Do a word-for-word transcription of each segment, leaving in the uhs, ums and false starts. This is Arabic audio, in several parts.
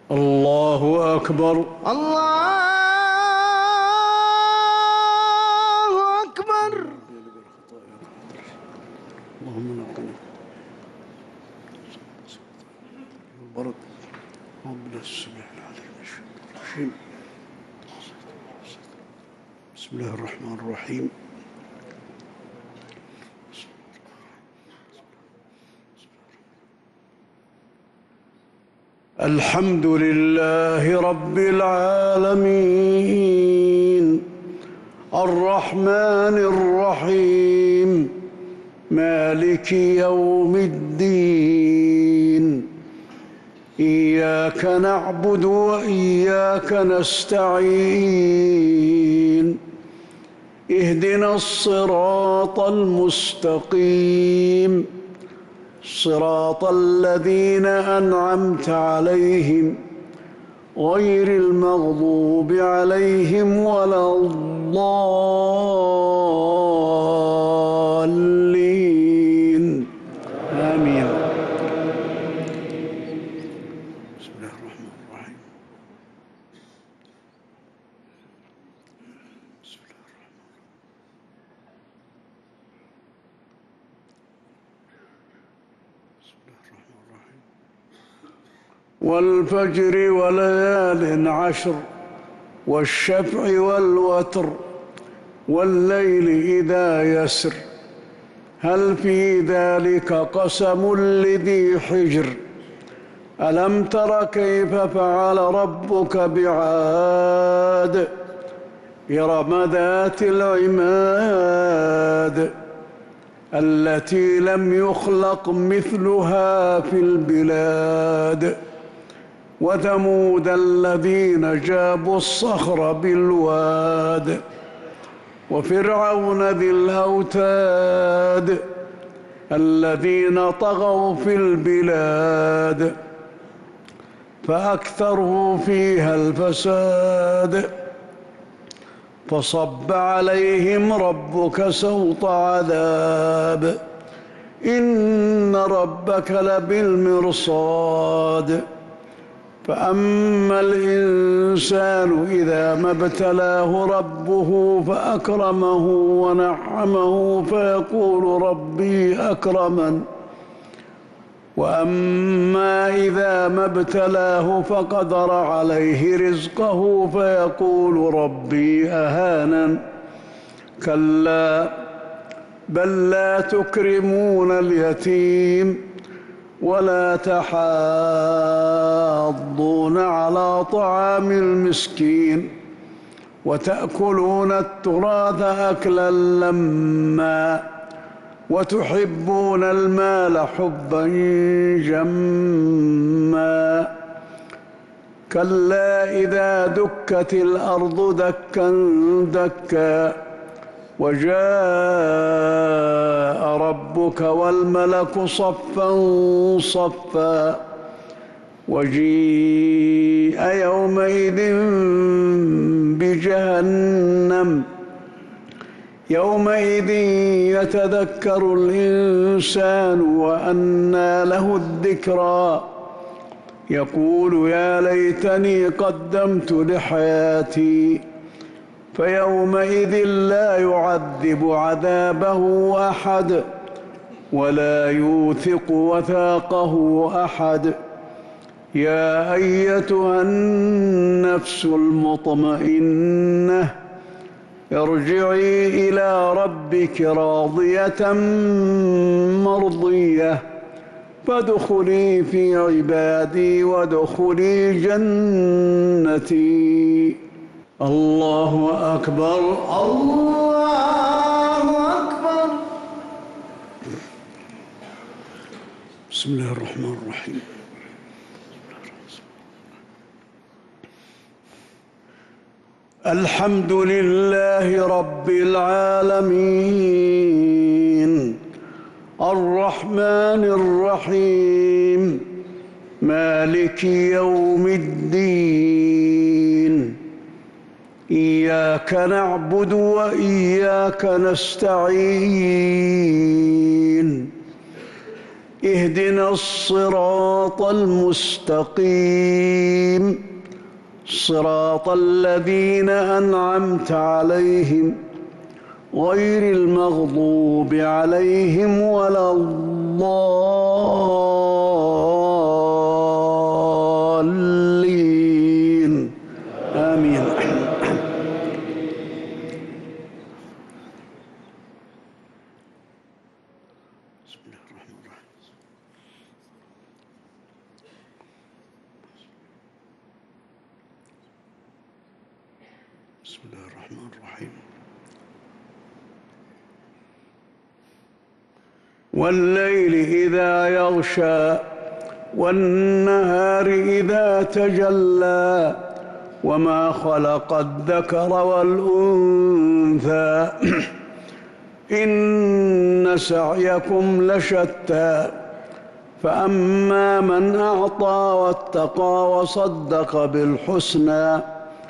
الله أكبر. الله أكبر. اللهم نقنا البرد ربنا السميع العليم من الشيطان الرجيم. بسم الله الرحمن الرحيم. الحمد لله رب العالمين الرحمن الرحيم مالك يوم الدين إياك نعبد وإياك نستعين اهدنا الصراط المستقيم صراط الذين أنعمت عليهم غير المغضوب عليهم ولا الضالين آمين. بسم الله الرحمن الرحيم. بسم الله الرحمن الرحيم. والفجر وليال عشر والشفع والوتر والليل إذا يسر هل في ذلك قسم لذي حجر ألم تر كيف فعل ربك بعاد إرم ذات العماد التي لم يخلق مثلها في البلاد وثمود الذين جابوا الصخر بالواد وفرعون ذي الأوتاد الذين طغوا في البلاد فأكثروا فيها الفساد فصب عليهم ربك سوط عذاب إن ربك لبالمرصاد فأما الإنسان إذا ما ابتلاه ربه فأكرمه ونعمه فيقول ربي أكرمن وأما إذا ما ابتلاه فقدر عليه رزقه فيقول ربي أهانن كلا بل لا تكرمون اليتيم ولا تحاضون على طعام المسكين وتأكلون التراث أكلا لما وتحبون المال حبا جما كلا إذا دكت الأرض دكا دكا وجاء ربك والملك صفا صفا وجيء يومئذ بجهنم يومئذ يتذكر الإنسان وأنى له الذكرى يقول يا ليتني قدمت لحياتي فيومئذ لا يعذب عذابه أحد ولا يوثق وثاقه أحد يا أيتها النفس المطمئنة ارجعي إلى ربك راضية مرضية فادخلي في عبادي وادخلي جنتي. الله أكبر. الله أكبر. بسم الله الرحمن الرحيم. الحمد لله رب العالمين الرحمن الرحيم مالك يوم الدين إياك نعبد وإياك نستعين اهدنا الصراط المستقيم صراط الذين أنعمت عليهم غير المغضوب عليهم ولا الضالين آمين. بسم الله الرحمن الرحيم. والليل إذا يغشى والنهار إذا تجلى وما خلق الذكر والأنثى إن سعيكم لشتى فأما من أعطى واتقى وصدق بالحسنى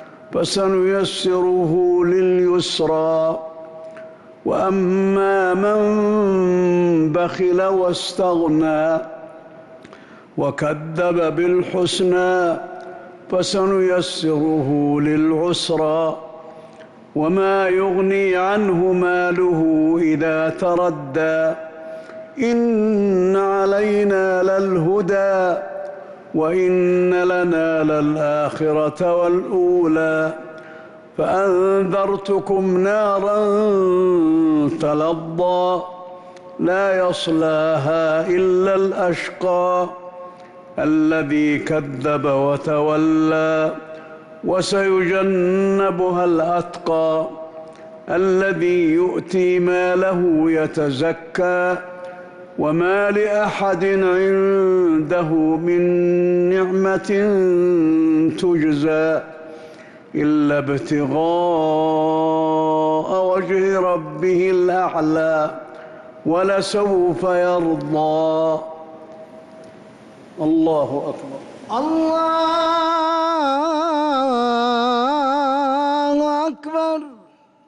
فسنيسره لليسرى وأما من بخل واستغنى وكذب بالحسنى فسنيسره للعسرى وما يغني عنه ماله إذا تردى إن علينا للهدى وإن لنا للآخرة والأولى فأنذرتكم نارا تلظى لا يصلاها إلا الأشقى الذي كذب وتولى وسيجنبها الأتقى الذي يؤتي ماله يتزكى وما لأحد عنده من نعمة تجزى إلا ابتغاء وجه ربه الأعلى ولسوف يرضى. الله أكبر. الله